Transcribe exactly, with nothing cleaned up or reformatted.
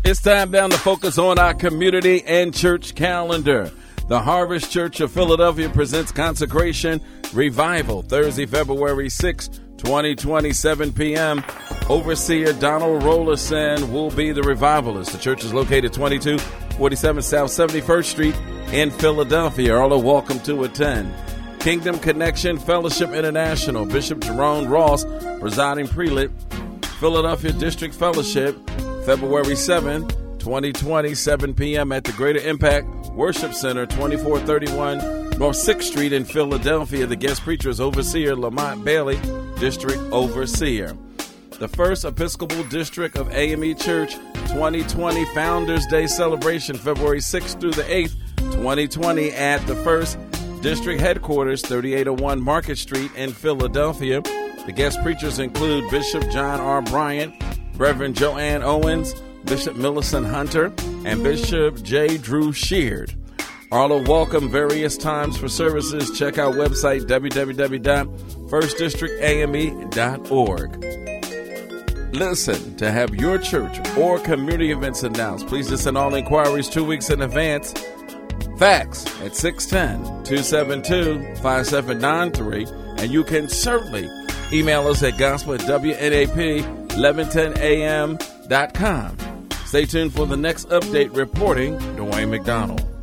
It's time now to focus on our community and church calendar. The Harvest Church of Philadelphia presents Consecration Revival, Thursday, February sixth, twenty twenty, seven p.m. Overseer Donald Rollerson will be the revivalist. The church is located twenty-two forty-seven South seventy-first Street in Philadelphia. All are welcome to attend. Kingdom Connection Fellowship International, Bishop Jerome Ross, presiding prelate, Philadelphia District Fellowship, February seventh, twenty twenty, seven p.m. at the Greater Impact Worship Center, twenty-four thirty-one North sixth Street in Philadelphia. The guest preacher is Overseer Lamont Bailey, District Overseer. The First Episcopal District of A M E Church twenty twenty Founders Day celebration, February sixth through the eighth, twenty twenty at the First District Headquarters, thirty-eight oh one Market Street in Philadelphia. The guest preachers include Bishop John R. Bryant, Reverend Joanne Owens, Bishop Millicent Hunter, and Bishop J. Drew Sheard. All are welcome various times for services. Check out website w w w dot first district a m e dot org. Listen, to have your church or community events announced, please just send all inquiries two weeks in advance. Fax at six one zero, two seven two, five seven nine three. And you can certainly email us at gospel at w n a p eleven ten a m dot com. Stay tuned for the next update. Reporting, Dwayne McDonald.